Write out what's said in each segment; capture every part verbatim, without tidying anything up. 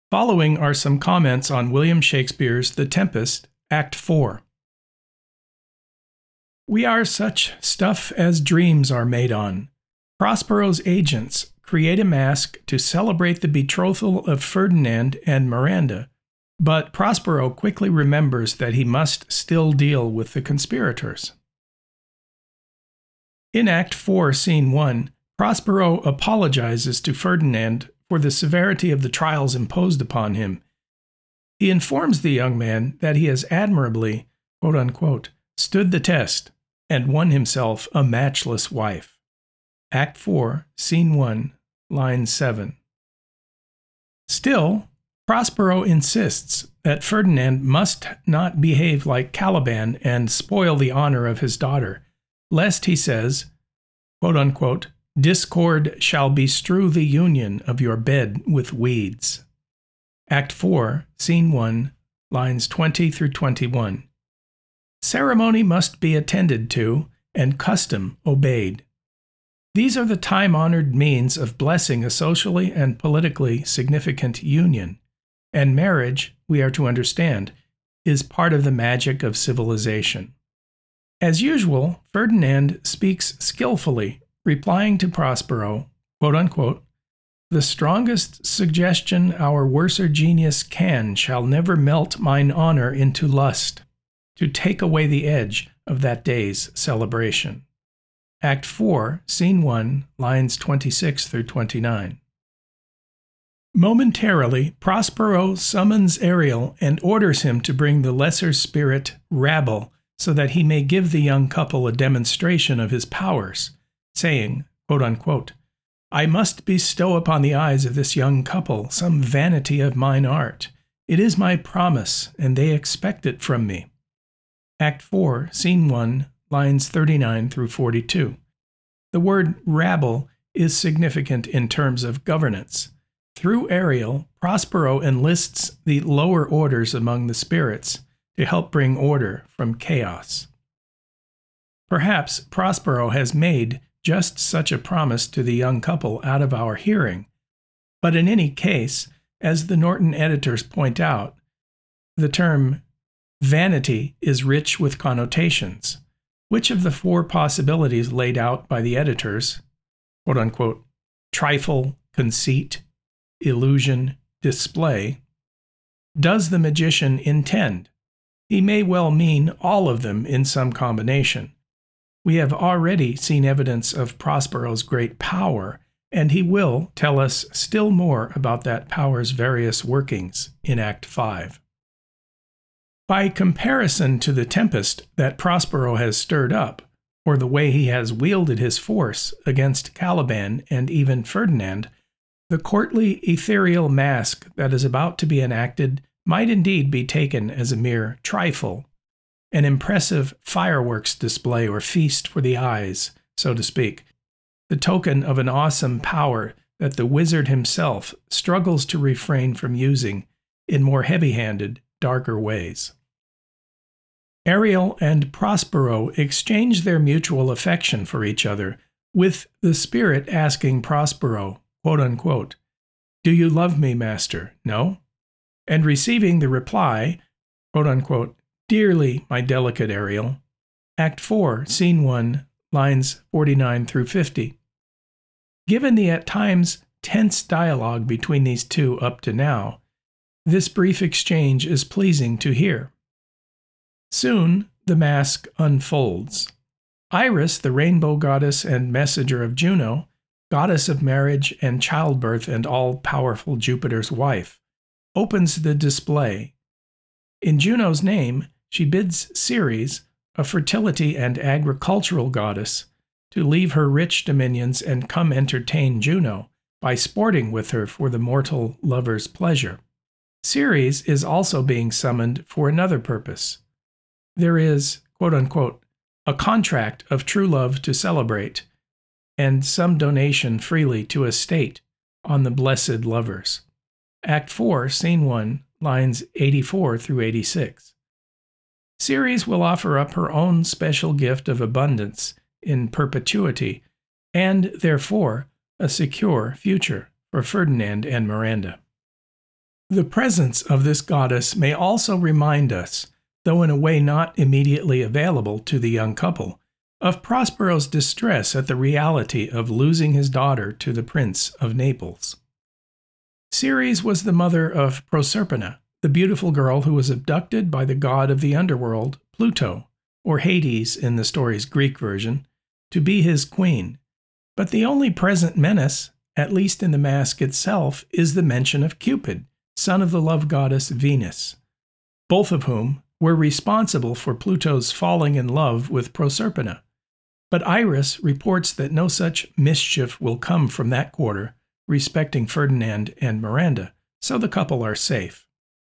Following are some comments on William Shakespeare's The Tempest, Act four. We are such stuff as dreams are made on. Prospero's agents create a mask to celebrate the betrothal of Ferdinand and Miranda, but Prospero quickly remembers that he must still deal with the conspirators. In Act four, Scene one, Prospero apologizes to Ferdinand for the severity of the trials imposed upon him. He informs the young man that he has admirably, quote unquote, stood the test and won himself a matchless wife. Act four, Scene one, line seven. Still, Prospero insists that Ferdinand must not behave like Caliban and spoil the honor of his daughter, lest, he says, quote unquote, discord shall bestrew the union of your bed with weeds. Act four, Scene one, lines twenty through twenty-one. Ceremony must be attended to, and custom obeyed. These are the time-honored means of blessing a socially and politically significant union, and marriage, we are to understand, is part of the magic of civilization. As usual, Ferdinand speaks skillfully, replying to Prospero, quote unquote, the strongest suggestion our worser genius can shall never melt mine honor into lust, to take away the edge of that day's celebration. Act four, Scene one, lines twenty-six through twenty-nine. Momentarily, Prospero summons Ariel and orders him to bring the lesser spirit, Rabble, so that he may give the young couple a demonstration of his powers, saying, quote unquote, I must bestow upon the eyes of this young couple some vanity of mine art. It is my promise, and they expect it from me. Act four, Scene one, lines thirty-nine through forty-two. The word rabble is significant in terms of governance. Through Ariel, Prospero enlists the lower orders among the spirits to help bring order from chaos. Perhaps Prospero has made just such a promise to the young couple out of our hearing, but in any case, as the Norton editors point out, the term vanity is rich with connotations. Which of the four possibilities laid out by the editors, quote unquote, trifle, conceit, illusion, display, does the magician intend? He may well mean all of them in some combination. We have already seen evidence of Prospero's great power, and he will tell us still more about that power's various workings in Act five. By comparison to the tempest that Prospero has stirred up, or the way he has wielded his force against Caliban and even Ferdinand, the courtly ethereal mask that is about to be enacted might indeed be taken as a mere trifle, an impressive fireworks display or feast for the eyes, so to speak, the token of an awesome power that the wizard himself struggles to refrain from using in more heavy-handed, darker ways. Ariel and Prospero exchange their mutual affection for each other, with the spirit asking Prospero, quote unquote, do you love me, master? No? And receiving the reply, quote unquote, dearly, my delicate Ariel. Act four, Scene one, lines forty-nine through fifty. Given the at times tense dialogue between these two up to now, this brief exchange is pleasing to hear. Soon, the mask unfolds. Iris, the rainbow goddess and messenger of Juno, goddess of marriage and childbirth and all-powerful Jupiter's wife, opens the display. In Juno's name, she bids Ceres, a fertility and agricultural goddess, to leave her rich dominions and come entertain Juno by sporting with her for the mortal lover's pleasure. Ceres is also being summoned for another purpose. There is, quote unquote, a contract of true love to celebrate, and some donation freely to a state on the blessed lovers. Act four, Scene one, lines eighty-four through eighty-six. Ceres will offer up her own special gift of abundance in perpetuity, and, therefore, a secure future for Ferdinand and Miranda. The presence of this goddess may also remind us, though in a way not immediately available to the young couple, of Prospero's distress at the reality of losing his daughter to the Prince of Naples. Ceres was the mother of Proserpina, the beautiful girl who was abducted by the god of the underworld, Pluto, or Hades in the story's Greek version, to be his queen. But the only present menace, at least in the masque itself, is the mention of Cupid, son of the love goddess Venus, both of whom were responsible for Pluto's falling in love with Proserpina. But Iris reports that no such mischief will come from that quarter, respecting Ferdinand and Miranda, so the couple are safe.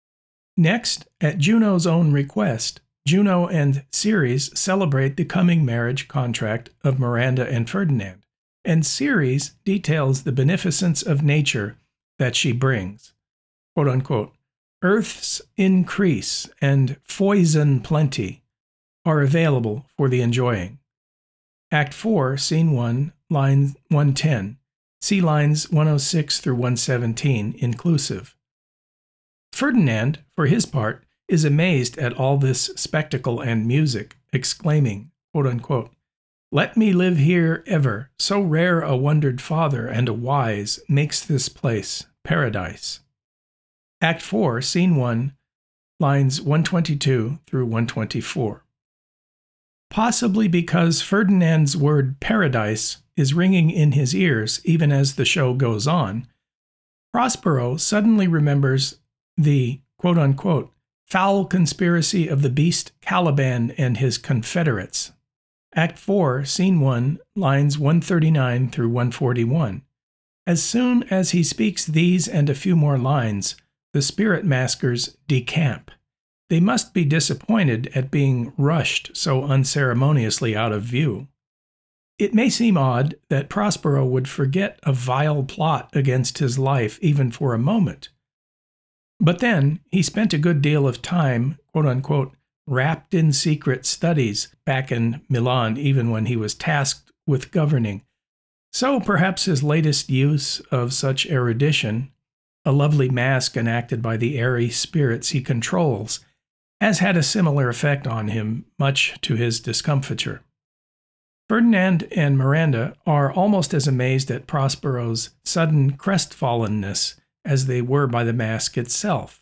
Next, at Juno's own request, Juno and Ceres celebrate the coming marriage contract of Miranda and Ferdinand, and Ceres details the beneficence of nature that she brings. Quote unquote, "Earth's increase and foison plenty are available for the enjoying." Act four, Scene one, line one ten. See lines one oh six through one seventeen inclusive. Ferdinand, for his part, is amazed at all this spectacle and music, exclaiming, quote unquote, "Let me live here ever, so rare a wondered father and a wise makes this place paradise." Act four, Scene one, lines one twenty-two through one twenty-four. Possibly because Ferdinand's word paradise is ringing in his ears even as the show goes on, Prospero suddenly remembers the quote unquote foul conspiracy of the beast Caliban and his confederates. Act four, Scene one, lines one thirty-nine through one forty-one. As soon as he speaks these and a few more lines, the spirit maskers decamp. They must be disappointed at being rushed so unceremoniously out of view. It may seem odd that Prospero would forget a vile plot against his life even for a moment. But then he spent a good deal of time, quote unquote, wrapped in secret studies back in Milan even when he was tasked with governing. So perhaps his latest use of such erudition, a lovely mask enacted by the airy spirits he controls, has had a similar effect on him, much to his discomfiture. Ferdinand and Miranda are almost as amazed at Prospero's sudden crestfallenness as they were by the mask itself.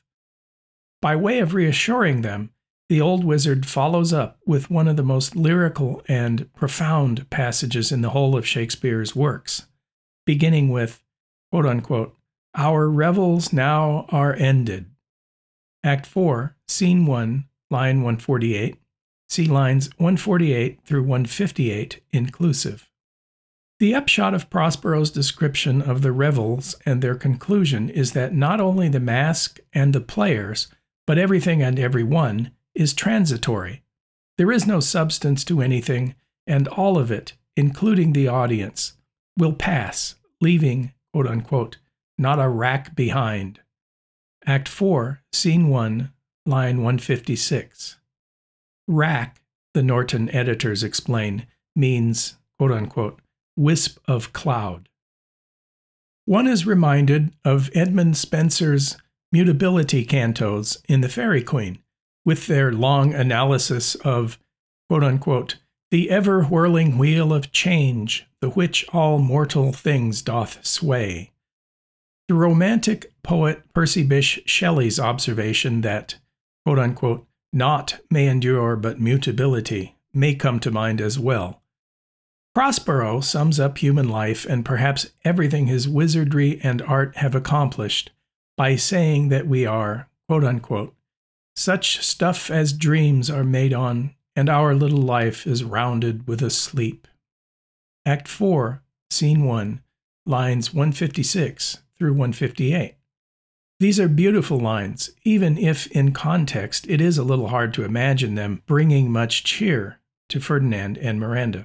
By way of reassuring them, the old wizard follows up with one of the most lyrical and profound passages in the whole of Shakespeare's works, beginning with, quote unquote, "Our revels now are ended." Act four, Scene one, line one forty-eight. See lines one forty-eight through one fifty-eight inclusive. The upshot of Prospero's description of the revels and their conclusion is that not only the mask and the players, but everything and everyone, is transitory. There is no substance to anything, and all of it, including the audience, will pass, leaving, quote unquote, not a rack behind. Act four, Scene one, line one fifty-six. Rack, the Norton editors explain, means, quote unquote, wisp of cloud. One is reminded of Edmund Spenser's mutability cantos in The Faerie Queene, with their long analysis of, quote unquote, the ever-whirling wheel of change, the which all mortal things doth sway. The romantic poet Percy Bysshe Shelley's observation that, quote unquote, naught may endure but mutability may come to mind as well. Prospero sums up human life and perhaps everything his wizardry and art have accomplished by saying that we are, quote unquote, such stuff as dreams are made on, and our little life is rounded with a sleep. Act four, Scene one, lines one fifty-six through one fifty-eight. These are beautiful lines, even if in context it is a little hard to imagine them bringing much cheer to Ferdinand and Miranda.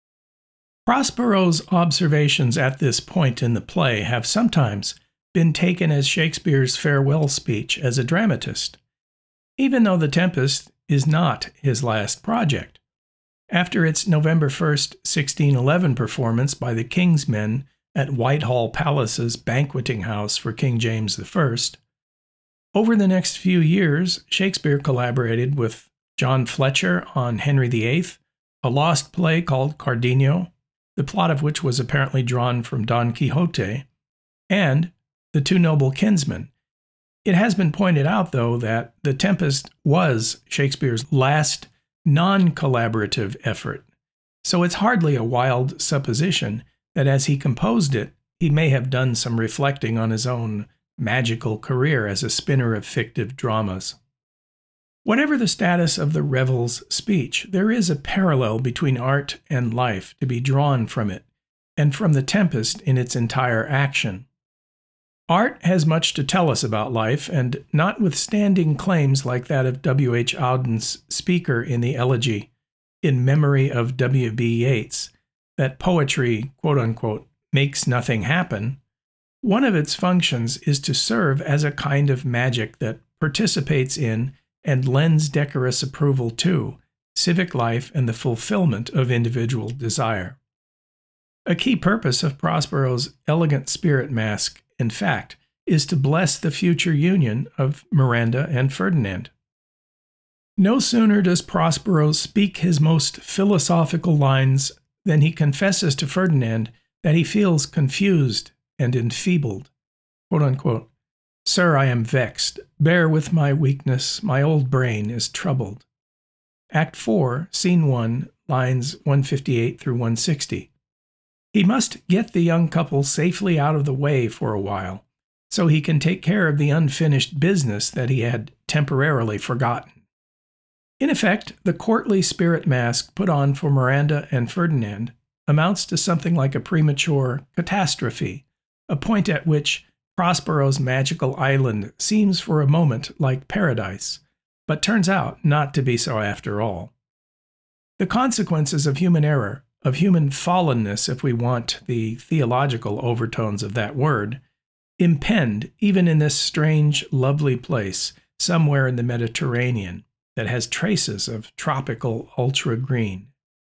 Prospero's observations at this point in the play have sometimes been taken as Shakespeare's farewell speech as a dramatist, even though The Tempest is not his last project. After its November first, sixteen eleven performance by the King's Men at Whitehall Palace's banqueting house for King James the First, Over the next few years, Shakespeare collaborated with John Fletcher on Henry the Eighth, a lost play called Cardenio, the plot of which was apparently drawn from Don Quixote, and The Two Noble Kinsmen. It has been pointed out, though, that The Tempest was Shakespeare's last non-collaborative effort, so it's hardly a wild supposition that as he composed it, he may have done some reflecting on his own magical career as a spinner of fictive dramas. Whatever the status of the Revel's speech, there is a parallel between art and life to be drawn from it, and from The Tempest in its entire action. Art has much to tell us about life, and notwithstanding claims like that of W H Auden's speaker in the elegy, In Memory of W B Yeats, that poetry, quote-unquote, makes nothing happen, one of its functions is to serve as a kind of magic that participates in and lends decorous approval to civic life and the fulfillment of individual desire. A key purpose of Prospero's elegant spirit masque, in fact, is to bless the future union of Miranda and Ferdinand. No sooner does Prospero speak his most philosophical lines than he confesses to Ferdinand that he feels confused and enfeebled. Quote unquote, Sir, I am vexed. Bear with my weakness. My old brain is troubled. Act four, Scene one, lines one fifty-eight through one sixty. He must get the young couple safely out of the way for a while, so he can take care of the unfinished business that he had temporarily forgotten. In effect, the courtly spirit mask put on for Miranda and Ferdinand amounts to something like a premature catastrophe, a point at which Prospero's magical island seems for a moment like paradise, but turns out not to be so after all. The consequences of human error, of human fallenness if we want the theological overtones of that word, impend even in this strange, lovely place somewhere in the Mediterranean that has traces of tropical ultra-green.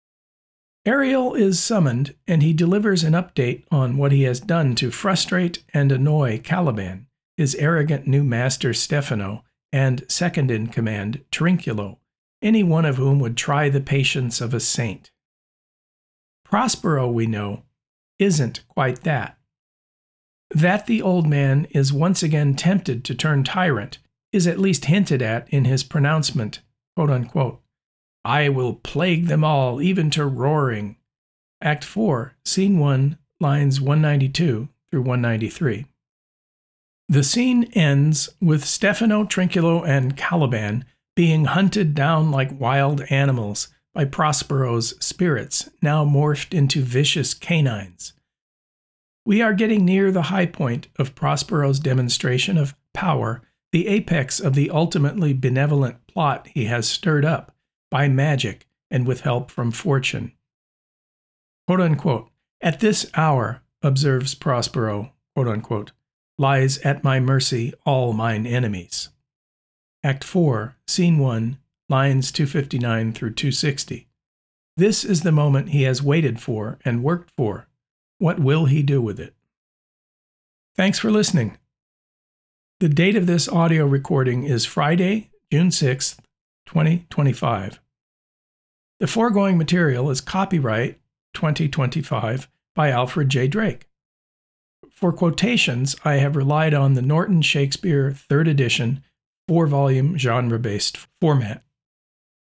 Ariel is summoned, and he delivers an update on what he has done to frustrate and annoy Caliban, his arrogant new master Stefano, and second-in-command Trinculo, any one of whom would try the patience of a saint. Prospero, we know, isn't quite that. That the old man is once again tempted to turn tyrant is at least hinted at in his pronouncement, quote unquote, I will plague them all, even to roaring. Act four, Scene one, lines one ninety-two through one ninety-three. The scene ends with Stefano, Trinculo, and Caliban being hunted down like wild animals by Prospero's spirits, now morphed into vicious canines. We are getting near the high point of Prospero's demonstration of power, the apex of the ultimately benevolent plot he has stirred up by magic and with help from fortune. Quote unquote, At this hour, observes Prospero, quote unquote, lies at my mercy all mine enemies. Act four, Scene one, lines two fifty-nine through two sixty. This is the moment he has waited for and worked for. What will he do with it? Thanks for listening. The date of this audio recording is Friday, June sixth, twenty twenty-five. The foregoing material is copyright twenty twenty-five by Alfred J. Drake. For quotations, I have relied on the Norton Shakespeare third edition, four-volume genre-based format.